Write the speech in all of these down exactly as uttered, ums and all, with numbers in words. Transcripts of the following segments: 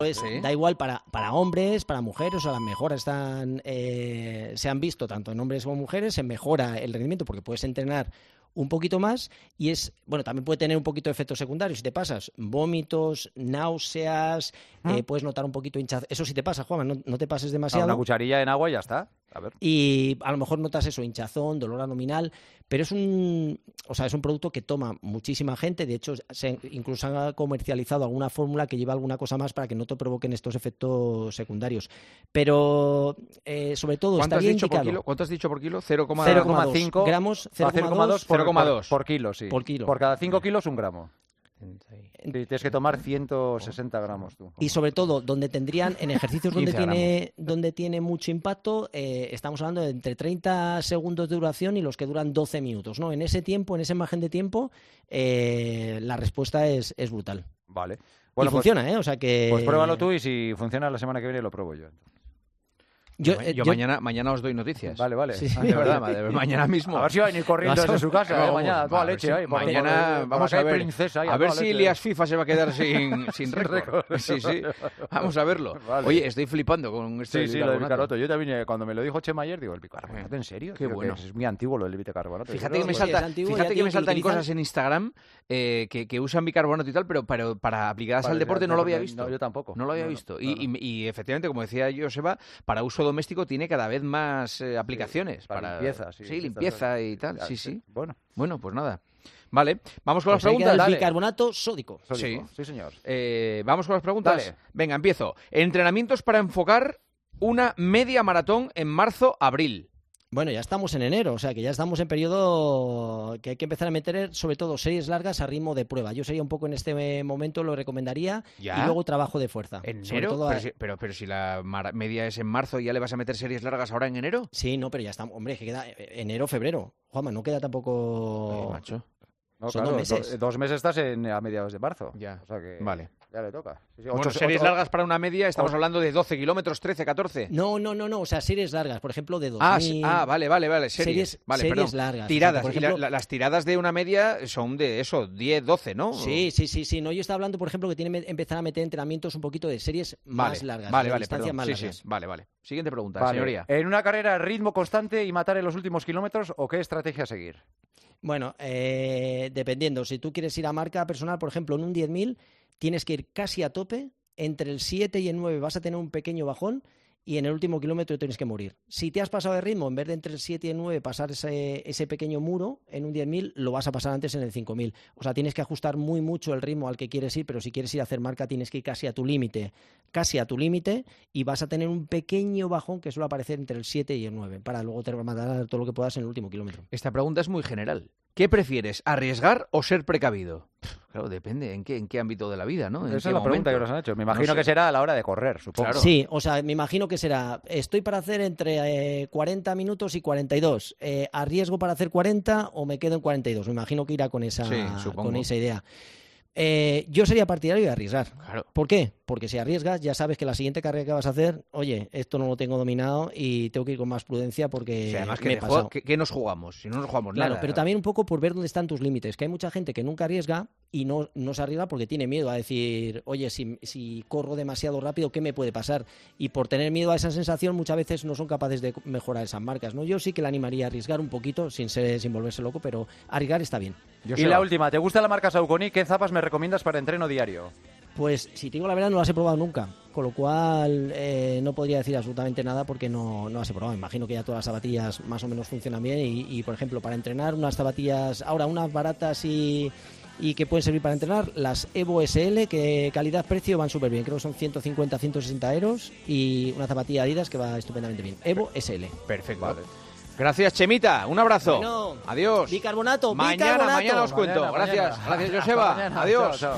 Pues ¿sí? Da igual para, para hombres, para mujeres, o sea, las mejoras están, eh, se han visto tanto en hombres como mujeres, se mejora el rendimiento porque puedes entrenar un poquito más y es, bueno, también puede tener un poquito de efectos secundarios. Si te pasas vómitos, náuseas, ¿Ah? eh, puedes notar un poquito hinchazón. Eso sí te pasa, Juanma, no, no te pases demasiado. A una cucharilla en agua y ya está. A ver. Y a lo mejor notas eso, hinchazón, dolor abdominal, pero es un, o sea, es un producto que toma muchísima gente. De hecho, se, incluso han comercializado alguna fórmula que lleva alguna cosa más para que no te provoquen estos efectos secundarios. Pero, eh, sobre todo, está bien indicado. Por kilo? ¿Cuánto has dicho por kilo? cero coma cinco gramos, cero coma dos por, por, por kilo, sí. Por kilo. Por cada cinco kilos, un gramo. Sí, tienes que tomar ciento sesenta gramos tú. Y sobre todo, donde tendrían, en ejercicios donde tiene, donde tiene mucho impacto, eh, estamos hablando de entre treinta segundos de duración y los que duran doce minutos, ¿no? En ese tiempo, en ese margen de tiempo, eh, la respuesta es, es brutal. Vale. Bueno, y pues, funciona, ¿eh? O sea que... Pues pruébalo tú y si funciona la semana que viene lo pruebo yo. Yo, yo, yo mañana, mañana os doy noticias. Vale, vale. Sí, sí. De verdad, madre, mañana mismo. A ver si va a venir corriendo desde su casa. No, eh, mañana, toda leche. Si ahí, mañana todo, vamos a ver. Princesa, ahí, a ver si leche. Ilias FIFA se va a quedar sin, sin récord. Sí, sí. Vamos a verlo. Vale. Oye, estoy flipando con este sí, sí, lo del bicarbonato. Yo también, cuando me lo dijo Chema ayer, digo, ¿el bicarbonato en serio? Qué Creo bueno. Es muy antiguo lo del bicarbonato. Fíjate que me, salta, fíjate que me saltan cosas en Instagram eh, que, que usan bicarbonato y tal, pero, pero para aplicadas para al deporte no lo había visto. No, yo tampoco. No lo había visto. Y, y efectivamente, como decía Joseba, para uso doméstico tiene cada vez más aplicaciones. Sí, para, para limpieza. Sí, sí limpieza y tal. Sí, sí. Bueno, bueno pues nada. Vale, vamos con pues las preguntas. El bicarbonato sódico. sódico. Sí, sí, señor. Eh, vamos con las preguntas. Dale. Venga, empiezo. Entrenamientos para enfocar una media maratón en marzo-abril. Bueno, ya estamos en enero, o sea que ya estamos en periodo que hay que empezar a meter sobre todo series largas a ritmo de prueba. Yo sería un poco en este momento, lo recomendaría, ¿Ya? Y luego trabajo de fuerza. ¿En enero? Todo pero, a... si, pero, pero si la media es en marzo y ya le vas a meter series largas ahora en enero. Sí, no, pero ya estamos, hombre, que queda enero, febrero. Juanma, no queda tampoco... Ay, macho. No, Son claro, dos meses. Do, dos meses estás en, a mediados de marzo. Ya. O sea que vale. Ya le toca. Sí, sí, bueno, ocho, series ocho, largas para una media, estamos ocho. hablando de doce kilómetros, trece, catorce. No, no, no, no, o sea, series largas, por ejemplo, de dos mil... Ah, ah vale, vale, vale, series. Series, vale, series perdón. largas. Tiradas, o sea, por ejemplo... y la, la, las tiradas de una media son de eso, diez, doce, ¿no? Sí, sí, sí, sí. No, yo estaba hablando, por ejemplo, que tiene que empezar a meter entrenamientos un poquito de series vale, más largas. Vale, de vale, distancias perdón. más Sí, largas. sí, vale, vale. Siguiente pregunta, vale. señoría. ¿En una carrera ritmo constante y matar en los últimos kilómetros o qué estrategia seguir? Bueno, eh, dependiendo. Si tú quieres ir a marca personal, por ejemplo, en un diez mil, tienes que ir casi a tope. Entre el siete y el nueve vas a tener un pequeño bajón y en el último kilómetro tienes que morir. Si te has pasado de ritmo, en vez de entre el siete y el nueve pasar ese, ese pequeño muro en un diez mil, lo vas a pasar antes en el cinco mil. O sea, tienes que ajustar muy mucho el ritmo al que quieres ir, pero si quieres ir a hacer marca tienes que ir casi a tu límite, casi a tu límite, y vas a tener un pequeño bajón que suele aparecer entre el siete y el nueve, para luego te matar todo lo que puedas en el último kilómetro. Esta pregunta es muy general. ¿Qué prefieres, arriesgar o ser precavido? Claro, depende en qué, en qué ámbito de la vida, ¿no? Esa es la momento? pregunta que nos han hecho. Me imagino no sé. que será a la hora de correr, supongo. Claro. Sí, o sea, me imagino que será, estoy para hacer entre eh, cuarenta minutos y cuarenta y dos. Eh, ¿Arriesgo para hacer cuarenta o me quedo en cuarenta y dos? Me imagino que irá con esa, sí, con esa idea. Eh, yo sería partidario de arriesgar. Claro. ¿Por qué? Porque si arriesgas ya sabes que la siguiente carrera que vas a hacer, oye, esto no lo tengo dominado y tengo que ir con más prudencia porque o sea, además me que he pasado. ¿qué, ¿Qué nos jugamos? Si no nos jugamos claro, nada. pero también un poco por ver dónde están tus límites, que hay mucha gente que nunca arriesga y no, no se arriesga porque tiene miedo a decir, oye, si, si corro demasiado rápido, ¿qué me puede pasar? Y por tener miedo a esa sensación muchas veces no son capaces de mejorar esas marcas, ¿no? Yo sí que le animaría a arriesgar un poquito sin, ser, sin volverse loco, pero arriesgar está bien. Yo y la va. última, ¿te gusta la marca Saucony? ¿Qué zapas me recomiendas para entreno diario? Pues si te digo la verdad no las he probado nunca, con lo cual eh, no podría decir absolutamente nada porque no, no las he probado. Imagino que ya todas las zapatillas más o menos funcionan bien y, y por ejemplo para entrenar unas zapatillas, ahora unas baratas y, y que pueden servir para entrenar, las Evo S L, que calidad-precio van súper bien, creo que son ciento cincuenta a ciento sesenta euros y una zapatilla Adidas que va estupendamente bien, Evo S L. Perfecto. Vale. Gracias, Chemita. Un abrazo. Bueno, adiós. Bicarbonato. Mañana, bicarbonato. mañana os cuento. Mañana, gracias. mañana. Gracias, Joseba. Mañana. Adiós. Chao, chao.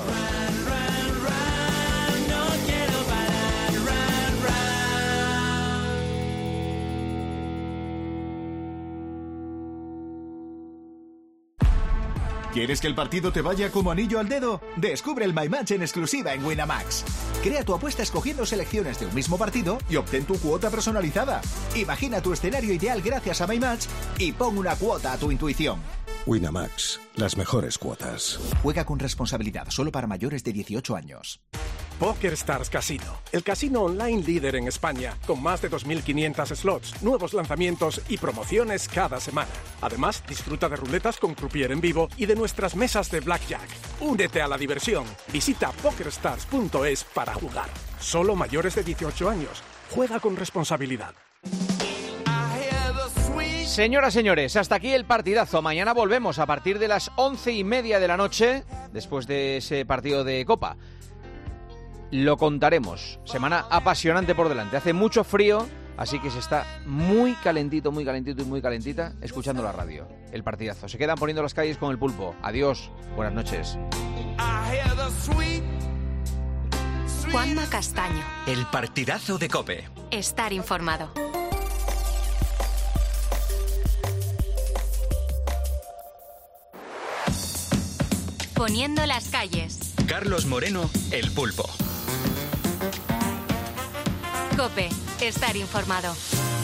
¿Quieres que el partido te vaya como anillo al dedo? Descubre el My Match en exclusiva en Winamax. Crea tu apuesta escogiendo selecciones de un mismo partido y obtén tu cuota personalizada. Imagina tu escenario ideal gracias a My Match y pon una cuota a tu intuición. Winamax, las mejores cuotas. Juega con responsabilidad, solo para mayores de dieciocho años. PokerStars Casino, el casino online líder en España, con más de dos mil quinientos slots, nuevos lanzamientos y promociones cada semana. Además, disfruta de ruletas con croupier en vivo y de nuestras mesas de blackjack. Únete a la diversión. Visita pokerstars punto es para jugar. Solo mayores de dieciocho años. Juega con responsabilidad. Señoras, señores, hasta aquí el partidazo. Mañana volvemos a partir de las once y media de la noche, después de ese partido de Copa. Lo contaremos. Semana apasionante por delante. Hace mucho frío, así que se está muy calentito, muy calentito y muy calentita escuchando la radio. El partidazo. Se quedan poniendo las calles con el pulpo. Adiós. Buenas noches. Juanma Castaño. El partidazo de COPE. Estar informado. Poniendo las calles. Carlos Moreno, el pulpo. COPE. Estar informado.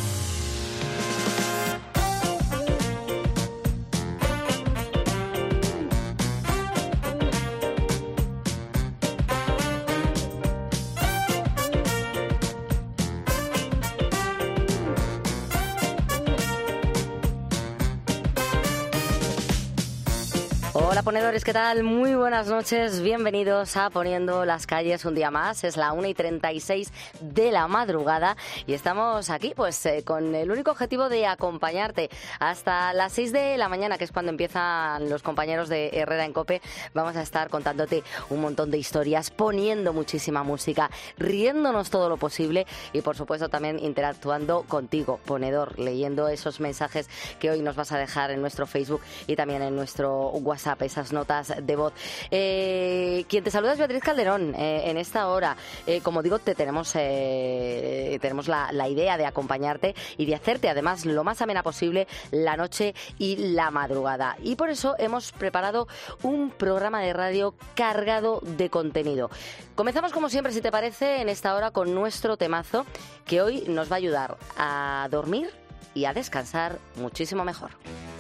Hola ponedores, ¿qué tal? Muy buenas noches, bienvenidos a Poniendo las calles un día más. Es la una y treinta y seis de la madrugada y estamos aquí pues eh, con el único objetivo de acompañarte hasta las seis de la mañana, que es cuando empiezan los compañeros de Herrera en COPE. Vamos a estar contándote un montón de historias, poniendo muchísima música, riéndonos todo lo posible y por supuesto también interactuando contigo, ponedor, leyendo esos mensajes que hoy nos vas a dejar en nuestro Facebook y también en nuestro WhatsApp, esas notas de voz. Eh, quien te saluda es Beatriz Calderón. Eh, en esta hora, eh, como digo, te tenemos, eh, tenemos la, la idea de acompañarte y de hacerte además lo más amena posible la noche y la madrugada. Y por eso hemos preparado un programa de radio cargado de contenido. Comenzamos como siempre, si te parece, en esta hora con nuestro temazo, que hoy nos va a ayudar a dormir y a descansar muchísimo mejor.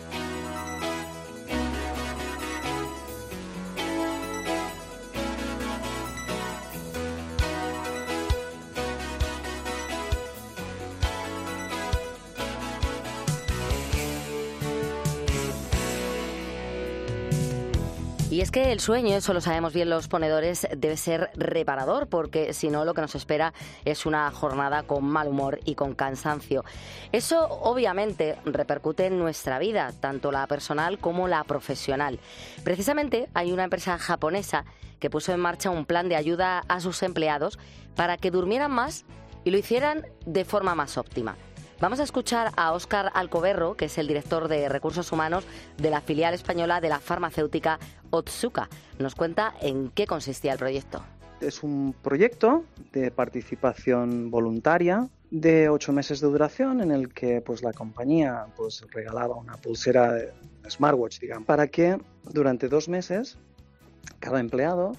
Y es que el sueño, eso lo sabemos bien los ponedores, debe ser reparador, porque si no lo que nos espera es una jornada con mal humor y con cansancio. Eso obviamente repercute en nuestra vida, tanto la personal como la profesional. Precisamente hay una empresa japonesa que puso en marcha un plan de ayuda a sus empleados para que durmieran más y lo hicieran de forma más óptima. Vamos a escuchar a Óscar Alcoberro, que es el director de Recursos Humanos de la filial española de la farmacéutica Otsuka. Nos cuenta en qué consistía el proyecto. Es un proyecto de participación voluntaria de ocho meses de duración en el que pues, la compañía pues, regalaba una pulsera de smartwatch, digamos, para que durante dos meses cada empleado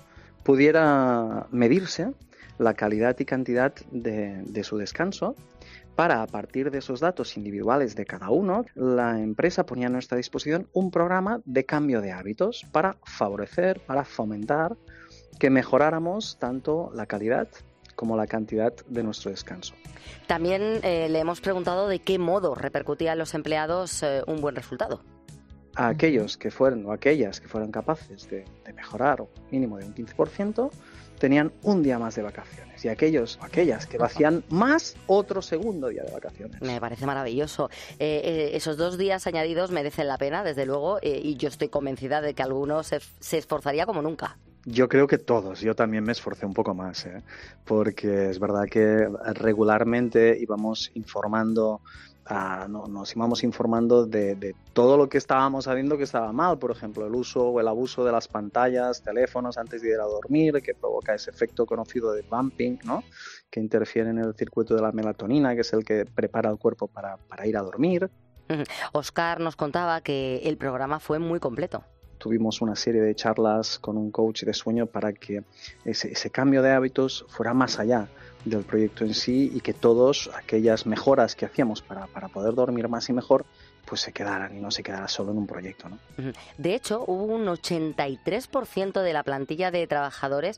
pudiera medirse la calidad y cantidad de, de su descanso. Para, a partir de esos datos individuales de cada uno, la empresa ponía a nuestra disposición un programa de cambio de hábitos para favorecer, para fomentar que mejoráramos tanto la calidad como la cantidad de nuestro descanso. También eh, le hemos preguntado de qué modo repercutía en los empleados eh, un buen resultado. A aquellos que fueron o aquellas que fueron capaces de, de mejorar un mínimo de un quince por ciento, tenían un día más de vacaciones y aquellos o aquellas que lo hacían más, otro segundo día de vacaciones. Me parece maravilloso. Eh, eh, esos dos días añadidos merecen la pena, desde luego, eh, y yo estoy convencida de que alguno se, se esforzaría como nunca. Yo creo que todos, yo también me esforcé un poco más, ¿eh? Porque es verdad que regularmente íbamos informando, uh, no, nos íbamos informando de, de todo lo que estábamos sabiendo que estaba mal, por ejemplo, el uso o el abuso de las pantallas, teléfonos antes de ir a dormir, que provoca ese efecto conocido de bumping, ¿no? Que interfiere en el circuito de la melatonina, que es el que prepara el cuerpo para, para ir a dormir. Óscar nos contaba que el programa fue muy completo. Tuvimos una serie de charlas con un coach de sueño para que ese, ese cambio de hábitos fuera más allá del proyecto en sí y que todas aquellas mejoras que hacíamos para, para poder dormir más y mejor pues se quedaran y no se quedara solo en un proyecto, ¿no? De hecho, hubo un ochenta y tres por ciento de la plantilla de trabajadores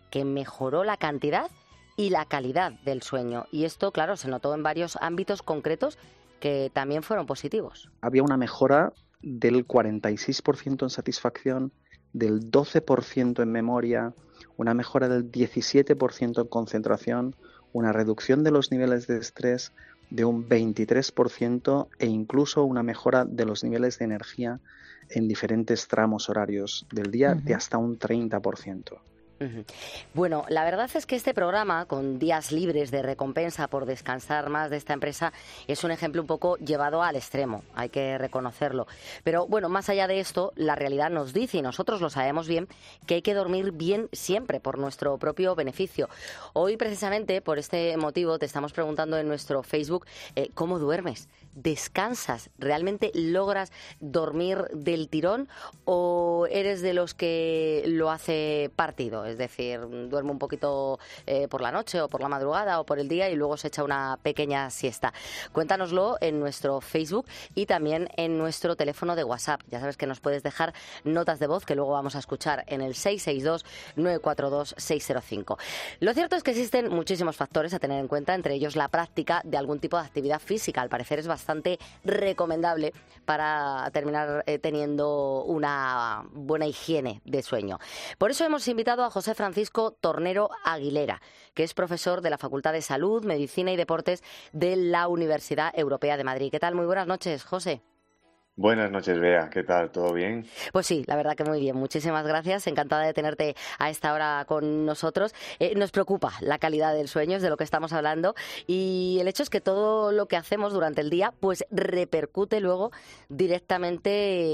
que mejoró la cantidad y la calidad del sueño. Y esto, claro, se notó en varios ámbitos concretos que también fueron positivos. Había una mejora del cuarenta y seis por ciento en satisfacción, del doce por ciento en memoria, una mejora del diecisiete por ciento en concentración, una reducción de los niveles de estrés de un veintitrés por ciento e incluso una mejora de los niveles de energía en diferentes tramos horarios del día uh-huh. de hasta un treinta por ciento. Uh-huh. Bueno, la verdad es que este programa, con días libres de recompensa por descansar más de esta empresa, es un ejemplo un poco llevado al extremo, hay que reconocerlo. Pero bueno, más allá de esto, la realidad nos dice, y nosotros lo sabemos bien, que hay que dormir bien siempre por nuestro propio beneficio. Hoy, precisamente, por este motivo, te estamos preguntando en nuestro Facebook, eh, ¿cómo duermes? ¿Descansas? ¿Realmente logras dormir del tirón o eres de los que lo hace partido? Es decir, duerme un poquito eh, por la noche o por la madrugada o por el día y luego se echa una pequeña siesta. Cuéntanoslo en nuestro Facebook y también en nuestro teléfono de WhatsApp. Ya sabes que nos puedes dejar notas de voz que luego vamos a escuchar en el seis seis dos, nueve cuatro dos, seis cero cinco. Lo cierto es que existen muchísimos factores a tener en cuenta, entre ellos la práctica de algún tipo de actividad física. Al parecer es bastante recomendable para terminar eh, teniendo una buena higiene de sueño. Por eso hemos invitado a José Francisco Tornero Aguilera, que es profesor de la Facultad de Salud, Medicina y Deportes de la Universidad Europea de Madrid. ¿Qué tal? Muy buenas noches, José. Buenas noches, Bea. ¿Qué tal? ¿Todo bien? Pues sí, la verdad que muy bien. Muchísimas gracias. Encantada de tenerte a esta hora con nosotros. Eh, nos preocupa la calidad del sueño, es de lo que estamos hablando. Y el hecho es que todo lo que hacemos durante el día pues repercute luego directamente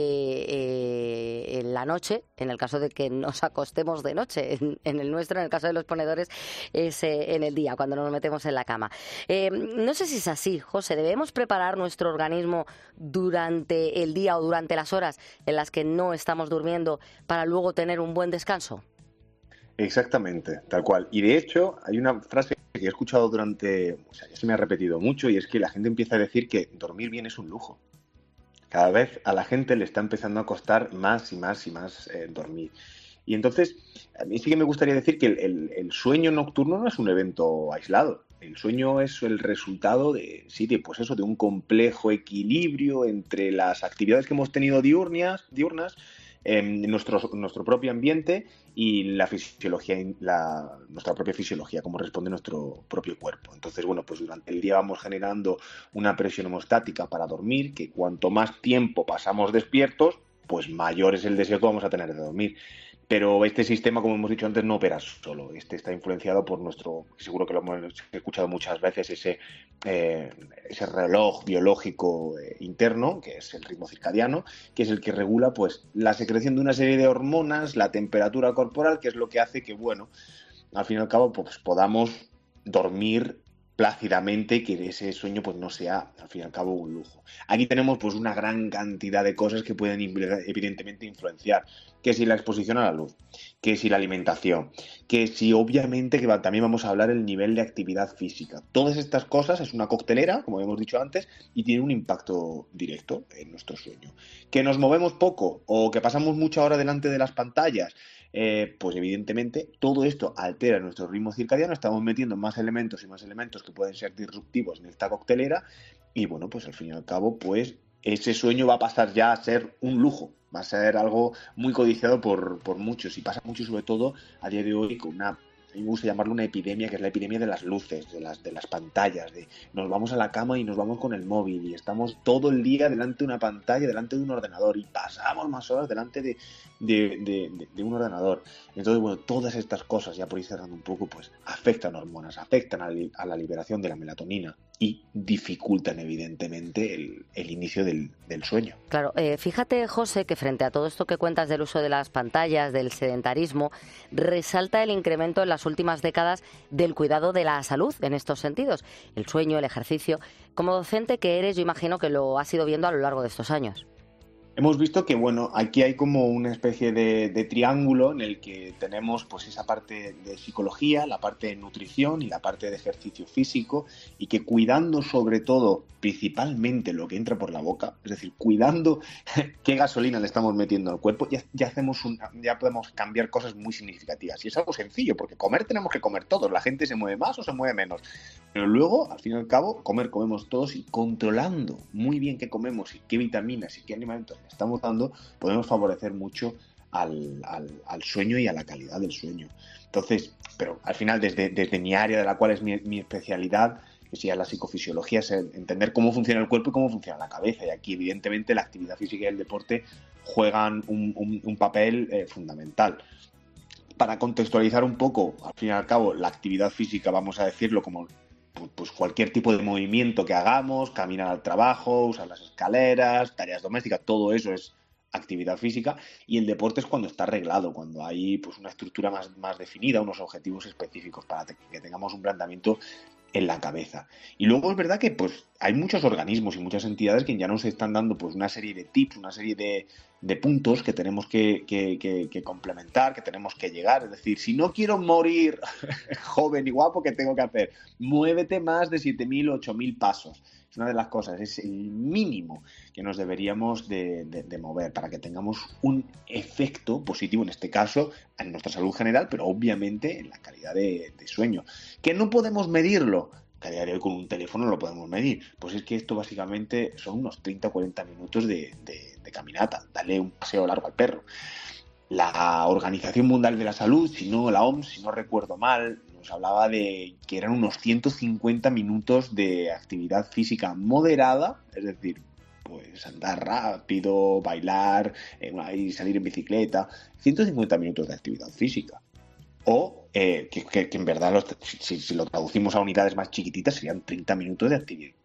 eh, en la noche, en el caso de que nos acostemos de noche. En, en el nuestro, en el caso de los ponedores, es eh, en el día, cuando nos metemos en la cama. Eh, no sé si es así, José. ¿Debemos preparar nuestro organismo durante el día o durante las horas en las que no estamos durmiendo para luego tener un buen descanso? Exactamente, tal cual. Y de hecho, hay una frase que he escuchado durante, o sea, ya se me ha repetido mucho, y es que la gente empieza a decir que dormir bien es un lujo. Cada vez a la gente le está empezando a costar más y más y más eh, dormir. Y entonces, a mí sí que me gustaría decir que el, el, el sueño nocturno no es un evento aislado. El sueño es el resultado de, sí, de, pues eso, de un complejo equilibrio entre las actividades que hemos tenido diurnas, diurnas en nuestro, nuestro propio ambiente y la fisiología, la, nuestra propia fisiología, cómo responde nuestro propio cuerpo. Entonces, bueno, pues durante el día vamos generando una presión hemostática para dormir, que cuanto más tiempo pasamos despiertos, pues mayor es el deseo que vamos a tener de dormir. Pero este sistema, como hemos dicho antes, no opera solo. Este está influenciado por nuestro, seguro que lo hemos escuchado muchas veces, ese, eh, ese reloj biológico eh, interno, que es el ritmo circadiano, que es el que regula pues la secreción de una serie de hormonas, la temperatura corporal, que es lo que hace que, bueno, al fin y al cabo, pues podamos dormir plácidamente y que ese sueño pues no sea al fin y al cabo un lujo. Aquí tenemos pues una gran cantidad de cosas que pueden evidentemente influenciar, que si la exposición a la luz, que si la alimentación, que si obviamente que también vamos a hablar el nivel de actividad física. Todas estas cosas es una coctelera, como hemos dicho antes, y tiene un impacto directo en nuestro sueño. Que nos movemos poco o que pasamos mucha hora delante de las pantallas, Eh, pues evidentemente todo esto altera nuestro ritmo circadiano, estamos metiendo más elementos y más elementos que pueden ser disruptivos en esta coctelera y bueno, pues al fin y al cabo pues ese sueño va a pasar ya a ser un lujo, va a ser algo muy codiciado por, por muchos y pasa mucho sobre todo a día de hoy con una, a mí me gusta llamarlo una epidemia, que es la epidemia de las luces, de las, de las pantallas, de nos vamos a la cama y nos vamos con el móvil y estamos todo el día delante de una pantalla, delante de un ordenador y pasamos más horas delante de, de, de, de, de un ordenador. Entonces, bueno, todas estas cosas, ya por ir cerrando un poco, pues afectan hormonas, afectan a, li, a la liberación de la melatonina y dificultan evidentemente el, el inicio del, del sueño. Claro, eh, fíjate, José, que frente a todo esto que cuentas del uso de las pantallas, del sedentarismo, resalta el incremento en las últimas décadas del cuidado de la salud en estos sentidos, el sueño, el ejercicio. Como docente que eres, yo imagino que lo has ido viendo a lo largo de estos años. Hemos visto que, bueno, aquí hay como una especie de, de triángulo en el que tenemos pues esa parte de psicología, la parte de nutrición y la parte de ejercicio físico, y que cuidando sobre todo, principalmente lo que entra por la boca, es decir, cuidando qué gasolina le estamos metiendo al cuerpo, ya, ya, hacemos un, ya podemos cambiar cosas muy significativas. Y es algo sencillo, porque comer tenemos que comer todos, la gente se mueve más o se mueve menos. Pero luego, al fin y al cabo, comer comemos todos, y controlando muy bien qué comemos y qué vitaminas y qué alimentos estamos dando, podemos favorecer mucho al, al, al sueño y a la calidad del sueño. Entonces, pero al final, desde, desde mi área, de la cual es mi, mi especialidad, que sería la psicofisiología, es entender cómo funciona el cuerpo y cómo funciona la cabeza. Y aquí, evidentemente, la actividad física y el deporte juegan un, un, un papel eh, fundamental. Para contextualizar un poco, al fin y al cabo, la actividad física, vamos a decirlo como pues cualquier tipo de movimiento que hagamos, caminar al trabajo, usar las escaleras, tareas domésticas, todo eso es actividad física. Y el deporte es cuando está arreglado, cuando hay pues una estructura más, más definida, unos objetivos específicos para que tengamos un planteamiento en la cabeza. Y luego es verdad que pues hay muchos organismos y muchas entidades que ya nos están dando pues una serie de tips, una serie de, de puntos que tenemos que, que, que, que complementar, que tenemos que llegar. Es decir, si no quiero morir joven y guapo, ¿qué tengo que hacer? Muévete más de siete mil, ocho mil pasos. Es una de las cosas, es el mínimo que nos deberíamos de, de, de mover para que tengamos un efecto positivo, en este caso, en nuestra salud general, pero obviamente en la calidad de, de sueño. ¿Que no podemos medirlo? Que a día de hoy con un teléfono lo podemos medir. Pues es que esto básicamente son unos treinta o cuarenta minutos de, de, de caminata. Dale un paseo largo al perro. La Organización Mundial de la Salud, si no la O M S, si no recuerdo mal, nos hablaba de que eran unos ciento cincuenta minutos de actividad física moderada, es decir, pues andar rápido, bailar, eh, salir en bicicleta, ciento cincuenta minutos de actividad física. O eh, que, que, que en verdad, los, si, si lo traducimos a unidades más chiquititas, serían treinta minutos de actividad.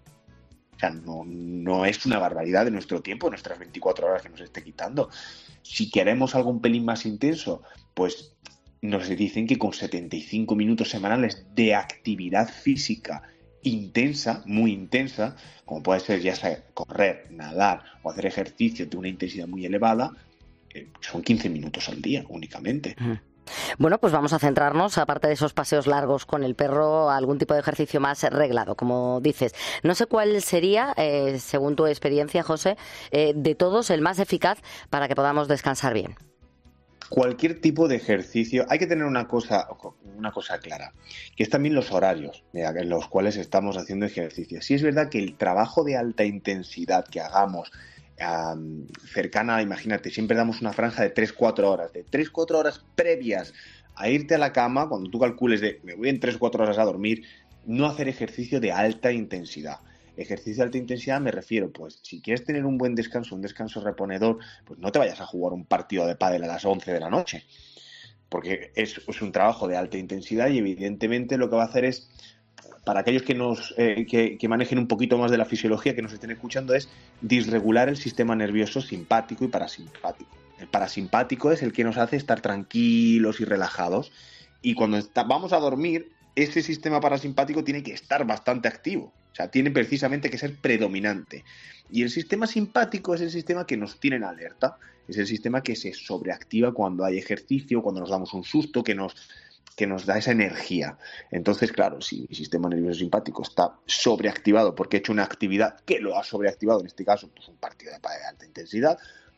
O sea, no, no es una barbaridad de nuestro tiempo, de nuestras veinticuatro horas que nos esté quitando. Si queremos algo un pelín más intenso, pues nos dicen que con setenta y cinco minutos semanales de actividad física intensa, muy intensa, como puede ser ya sea correr, nadar o hacer ejercicio de una intensidad muy elevada, eh, son quince minutos al día únicamente. Uh-huh. Bueno, pues vamos a centrarnos, aparte de esos paseos largos con el perro, algún tipo de ejercicio más reglado, como dices. No sé cuál sería, eh, según tu experiencia, José, eh, de todos el más eficaz para que podamos descansar bien. Cualquier tipo de ejercicio, hay que tener una cosa, una cosa clara, que es también los horarios en los cuales estamos haciendo ejercicio. Sí es verdad que el trabajo de alta intensidad que hagamos, Um, cercana, imagínate, siempre damos una franja de tres cuatro horas, de tres cuatro horas previas a irte a la cama, cuando tú calcules de me voy en tres cuatro horas a dormir, no hacer ejercicio de alta intensidad. Ejercicio de alta intensidad me refiero, pues, si quieres tener un buen descanso, un descanso reponedor, pues no te vayas a jugar un partido de pádel a las once de la noche, porque es, es un trabajo de alta intensidad y evidentemente lo que va a hacer es, para aquellos que nos eh, que, que manejen un poquito más de la fisiología, que nos estén escuchando, es disregular el sistema nervioso simpático y parasimpático. El parasimpático es el que nos hace estar tranquilos y relajados, y cuando está, vamos a dormir, ese sistema parasimpático tiene que estar bastante activo, o sea, tiene precisamente que ser predominante. Y el sistema simpático es el sistema que nos tiene en alerta, es el sistema que se sobreactiva cuando hay ejercicio, cuando nos damos un susto, que nos que nos da esa energía. Entonces, claro, si mi sistema nervioso simpático está sobreactivado porque he hecho una actividad que lo ha sobreactivado, en este caso, pues un partido de alta intensidad,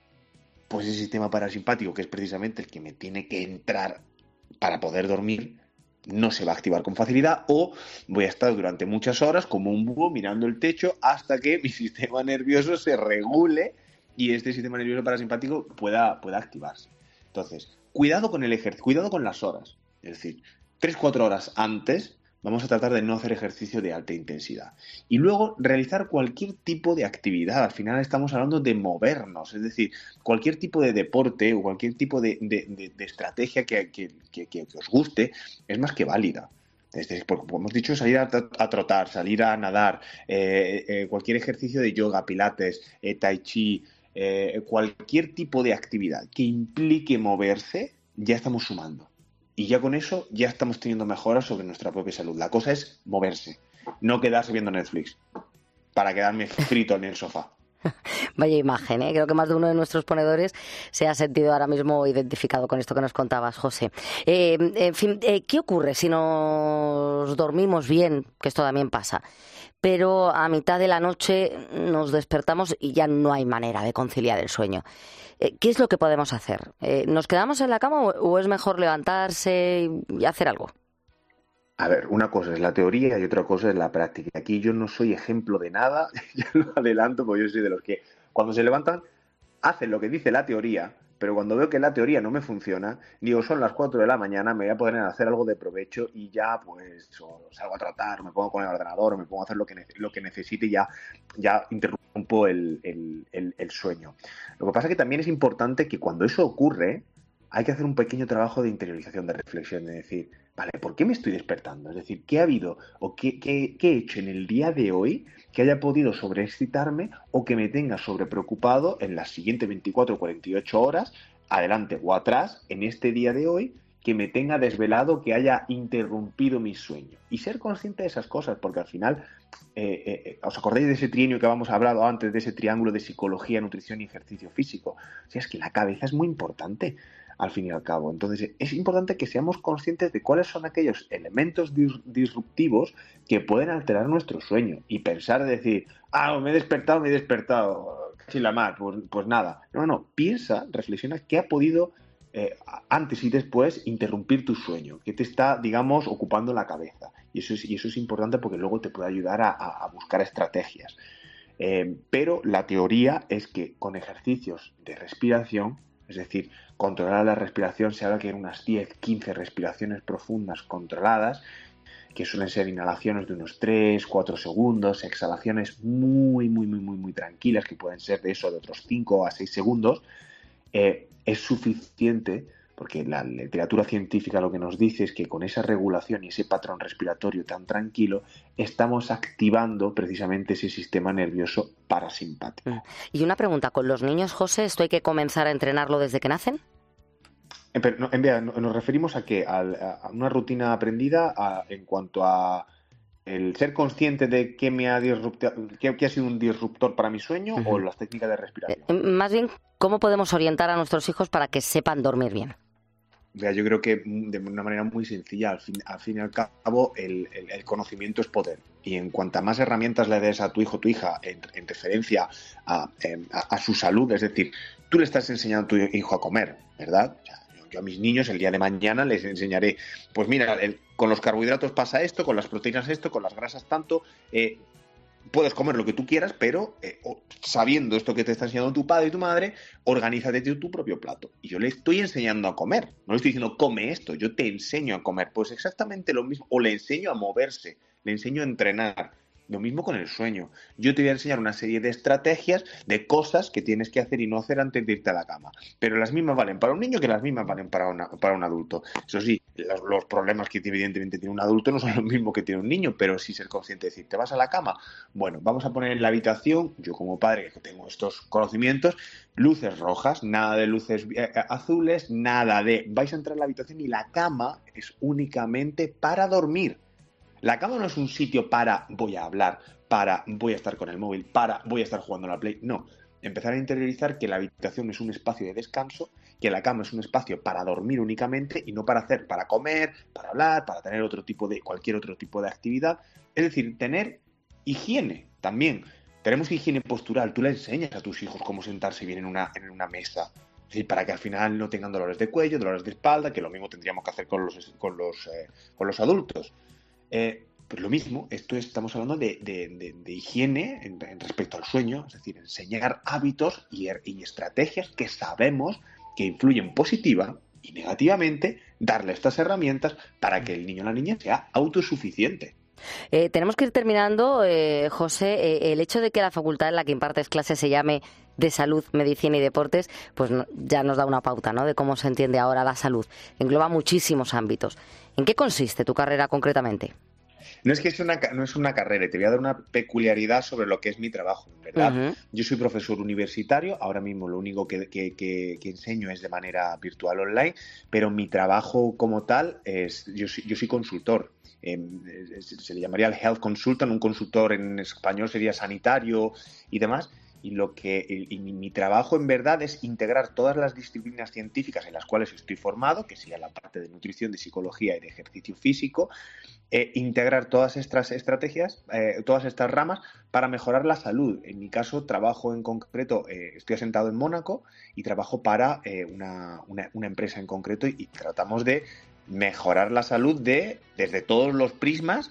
pues ese sistema parasimpático, que es precisamente el que me tiene que entrar para poder dormir, no se va a activar con facilidad, o voy a estar durante muchas horas como un búho mirando el techo hasta que mi sistema nervioso se regule y este sistema nervioso parasimpático pueda, pueda activarse. Entonces, cuidado con el ejercicio, cuidado con las horas. Es decir, tres cuatro horas antes vamos a tratar de no hacer ejercicio de alta intensidad. Y luego realizar cualquier tipo de actividad. Al final estamos hablando de movernos. Es decir, cualquier tipo de deporte o cualquier tipo de, de, de, de estrategia que, que, que, que os guste es más que válida. Desde, porque, como hemos dicho, salir a, a trotar, salir a nadar, eh, eh, cualquier ejercicio de yoga, pilates, eh, tai chi, eh, cualquier tipo de actividad que implique moverse, ya estamos sumando. Y ya con eso ya estamos teniendo mejoras sobre nuestra propia salud. La cosa es moverse, no quedarse viendo Netflix para quedarme frito en el sofá. Vaya imagen, ¿eh? Creo que más de uno de nuestros ponedores se ha sentido ahora mismo identificado con esto que nos contabas, José. Eh, en fin, eh, ¿qué ocurre si nos dormimos bien? Que esto también pasa. Pero a mitad de la noche nos despertamos y ya no hay manera de conciliar el sueño. Eh, ¿Qué es lo que podemos hacer? Eh, ¿Nos quedamos en la cama o, o es mejor levantarse y hacer algo? A ver, una cosa es la teoría y otra cosa es la práctica. Aquí yo no soy ejemplo de nada, ya lo adelanto, porque yo soy de los que cuando se levantan hacen lo que dice la teoría, pero cuando veo que la teoría no me funciona, digo, son las cuatro de la mañana, me voy a poner a hacer algo de provecho y ya pues o salgo a tratar, o me pongo con el ordenador, o me pongo a hacer lo que, ne- lo que necesite y ya, ya interrumpo el, el, el, el sueño. Lo que pasa es que también es importante que cuando eso ocurre, hay que hacer un pequeño trabajo de interiorización, de reflexión, de decir, vale, ¿por qué me estoy despertando? Es decir, ¿qué ha habido o qué, qué, qué he hecho en el día de hoy que haya podido sobreexcitarme o que me tenga sobrepreocupado en las siguientes veinticuatro o cuarenta y ocho horas, adelante o atrás, en este día de hoy, que me tenga desvelado, que haya interrumpido mi sueño? Y ser consciente de esas cosas, porque al final, eh, eh, ¿os acordáis de ese trienio que habíamos hablado antes, de ese triángulo de psicología, nutrición y ejercicio físico? O sea, es que la cabeza es muy importante, al fin y al cabo. Entonces, es importante que seamos conscientes de cuáles son aquellos elementos dis- disruptivos que pueden alterar nuestro sueño y pensar, decir, ah, me he despertado, me he despertado, casi la mar, pues, pues nada. No, no, piensa, reflexiona qué ha podido eh, antes y después interrumpir tu sueño, qué te está, digamos, ocupando la cabeza. Y eso es, y eso es importante porque luego te puede ayudar a, a, a buscar estrategias. Eh, pero la teoría es que con ejercicios de respiración, es decir, controlar la respiración, se habla que en unas diez, quince respiraciones profundas controladas, que suelen ser inhalaciones de unos tres, cuatro segundos, exhalaciones muy, muy, muy, muy, muy tranquilas, que pueden ser de eso, de otros cinco a seis segundos, eh, es suficiente, porque la literatura científica lo que nos dice es que con esa regulación y ese patrón respiratorio tan tranquilo, estamos activando precisamente ese sistema nervioso parasimpático. Y una pregunta, ¿con los niños, José, esto hay que comenzar a entrenarlo desde que nacen? Pero, no, en vez, nos referimos a que a, a una rutina aprendida a, en cuanto a el ser consciente de qué me ha disruptado, qué, qué ha sido un disruptor para mi sueño, uh-huh, o las técnicas de respiración. Eh, más bien, ¿cómo podemos orientar a nuestros hijos para que sepan dormir bien? Mira, yo creo que de una manera muy sencilla, al fin, al fin y al cabo, el, el, el conocimiento es poder. Y en cuanto más herramientas le des a tu hijo o tu hija en, en referencia a, a, a su salud, es decir, tú le estás enseñando a tu hijo a comer, ¿verdad? O sea, yo a mis niños el día de mañana les enseñaré, pues mira, el, con los carbohidratos pasa esto, con las proteínas esto, con las grasas tanto. Eh, puedes comer lo que tú quieras, pero eh, sabiendo esto que te está enseñando tu padre y tu madre, organízate tu, tu propio plato. Y yo le estoy enseñando a comer. No le estoy diciendo, come esto, yo te enseño a comer. Pues exactamente lo mismo. O le enseño a moverse, le enseño a entrenar. Lo mismo con el sueño. Yo te voy a enseñar una serie de estrategias, de cosas que tienes que hacer y no hacer antes de irte a la cama. Pero las mismas valen para un niño que las mismas valen para, una, para un adulto. Eso sí, los, los problemas que evidentemente tiene un adulto no son los mismos que tiene un niño, pero sí ser consciente de decir, ¿te vas a la cama? Bueno, vamos a poner en la habitación, yo como padre que tengo estos conocimientos, luces rojas, nada de luces eh, azules, nada de... Vais a entrar a la habitación y la cama es únicamente para dormir. La cama no es un sitio para voy a hablar, para voy a estar con el móvil, para voy a estar jugando a la Play. No, empezar a interiorizar que la habitación es un espacio de descanso, que la cama es un espacio para dormir únicamente y no para hacer, para comer, para hablar, para tener otro tipo de, cualquier otro tipo de actividad. Es decir, tener higiene también. Tenemos higiene postural. Tú le enseñas a tus hijos cómo sentarse bien en una, en una mesa. Es decir, para que al final no tengan dolores de cuello, dolores de espalda, que lo mismo tendríamos que hacer con los, con los, eh, con los adultos. Eh, pues lo mismo, esto es, estamos hablando de, de, de, de higiene en, en respecto al sueño, es decir, enseñar hábitos y, y estrategias que sabemos que influyen positiva y negativamente, darle estas herramientas para que el niño o la niña sea autosuficiente. Eh, tenemos que ir terminando, eh, José. Eh, el hecho de que la facultad en la que impartes clases se llame de salud, medicina y deportes, pues no, ya nos da una pauta, ¿no?, de cómo se entiende ahora la salud. Engloba muchísimos ámbitos. ¿En qué consiste tu carrera concretamente? No es que es una, no es una carrera, y te voy a dar una peculiaridad sobre lo que es mi trabajo, ¿verdad? Uh-huh. Yo soy profesor universitario, ahora mismo lo único que, que, que, que enseño es de manera virtual online, pero mi trabajo como tal es, yo soy, yo soy consultor. Eh, se le llamaría el health consultant, un consultor en español sería sanitario y demás. y lo que y, y mi, mi trabajo en verdad es integrar todas las disciplinas científicas en las cuales estoy formado, que sería la parte de nutrición, de psicología y de ejercicio físico, eh, integrar todas estas estrategias, eh, todas estas ramas para mejorar la salud. En mi caso trabajo en concreto, eh, estoy asentado en Mónaco y trabajo para eh, una, una, una empresa en concreto y, y tratamos de mejorar la salud de desde todos los prismas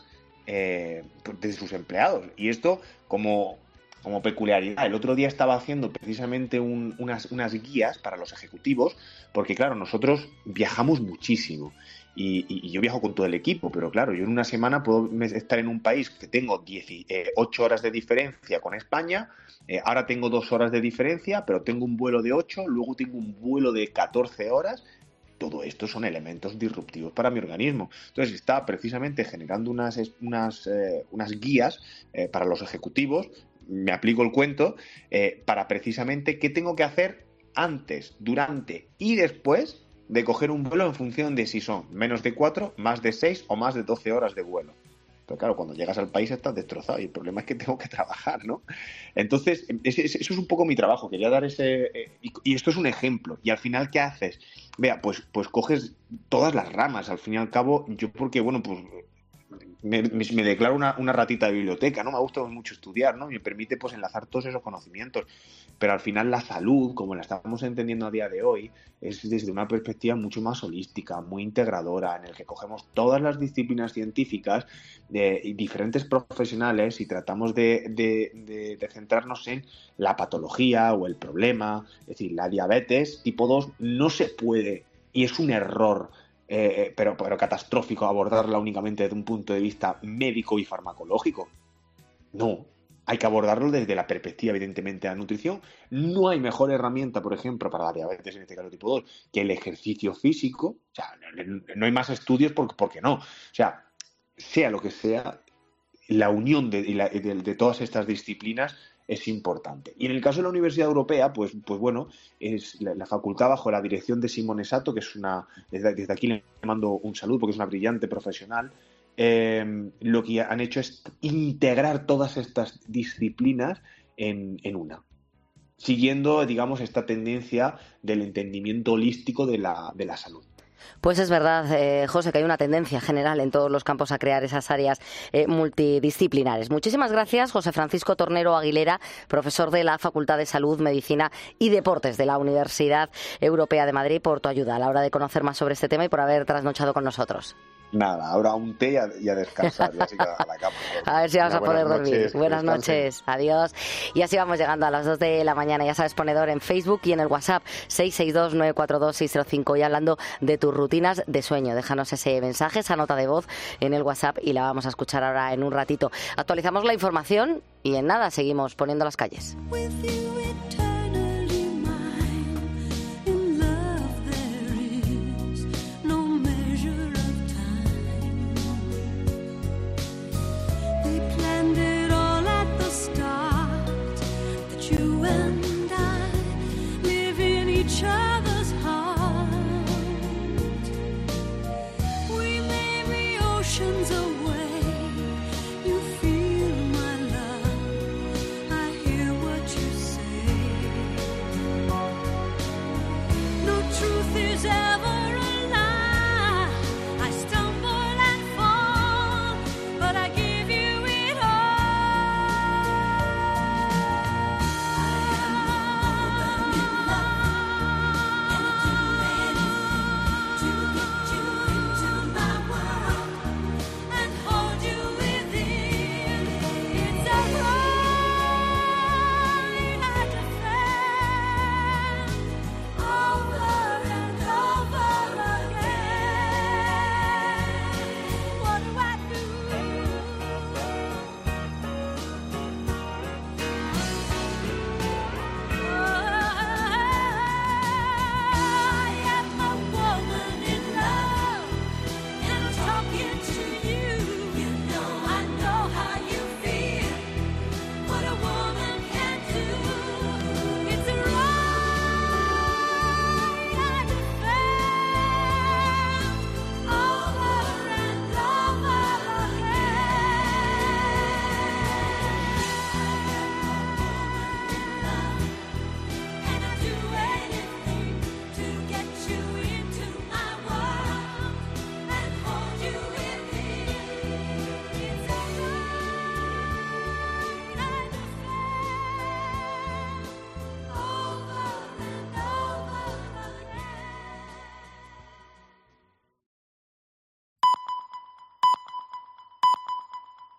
eh, de sus empleados. Y esto como Como peculiaridad, el otro día estaba haciendo precisamente un, unas, unas guías para los ejecutivos, porque claro, nosotros viajamos muchísimo y, y, y yo viajo con todo el equipo, pero claro, yo en una semana puedo estar en un país que tengo dieciocho horas de diferencia con España, eh, ahora tengo dos horas de diferencia, pero tengo un vuelo de ocho, luego tengo un vuelo de catorce horas. Todo esto son elementos disruptivos para mi organismo. Entonces está precisamente generando unas, unas, eh, unas guías eh, para los ejecutivos. Me aplico el cuento eh, para precisamente qué tengo que hacer antes, durante y después de coger un vuelo en función de si son menos de cuatro, más de seis o más de doce horas de vuelo. Pero claro, cuando llegas al país estás destrozado y el problema es que tengo que trabajar, ¿no? Entonces, ese, ese, eso es un poco mi trabajo. Quería dar ese... Eh, y, y esto es un ejemplo. Y al final, ¿qué haces? Vea, pues, pues coges todas las ramas. Al fin y al cabo, yo porque, bueno, pues... Me, me, me declaro una, una ratita de biblioteca, ¿no? Me gusta mucho estudiar, ¿no? Me permite pues enlazar todos esos conocimientos. Pero al final la salud, como la estamos entendiendo a día de hoy, es desde una perspectiva mucho más holística, muy integradora, en el que cogemos todas las disciplinas científicas de y diferentes profesionales y tratamos de, de, de, de centrarnos en la patología o el problema. Es decir, la diabetes tipo dos no se puede, y es un error, Eh, pero, pero catastrófico, abordarla únicamente desde un punto de vista médico y farmacológico. No, hay que abordarlo desde la perspectiva, evidentemente, de la nutrición. No hay mejor herramienta, por ejemplo, para la diabetes, en este caso tipo dos, que el ejercicio físico. O sea, no, no hay más estudios porque, porque no. O sea, sea lo que sea, la unión de, de, de, de todas estas disciplinas es importante. Y en el caso de la Universidad Europea, pues, pues bueno, es la, la facultad bajo la dirección de Simone Sato, que es una, desde, desde aquí le mando un saludo porque es una brillante profesional, eh, lo que han hecho es integrar todas estas disciplinas en, en una, siguiendo, digamos, esta tendencia del entendimiento holístico de la, de la salud. Pues es verdad, eh, José, que hay una tendencia general en todos los campos a crear esas áreas eh, multidisciplinares. Muchísimas gracias, José Francisco Tornero Aguilera, profesor de la Facultad de Salud, Medicina y Deportes de la Universidad Europea de Madrid, por tu ayuda a la hora de conocer más sobre este tema y por haber trasnochado con nosotros. Nada, ahora un té y a, y a descansar, y así a la cama. A ver si vas a poder dormir. Noches, buenas noches, adiós. Y así vamos llegando a las dos de la mañana. Ya sabes, ponedor en Facebook y en el WhatsApp seis seis dos, nueve cuatro dos, seis cero cinco. Y hablando de tus rutinas de sueño, déjanos ese mensaje, esa nota de voz en el WhatsApp y la vamos a escuchar ahora en un ratito. Actualizamos la información y en nada seguimos poniendo las calles.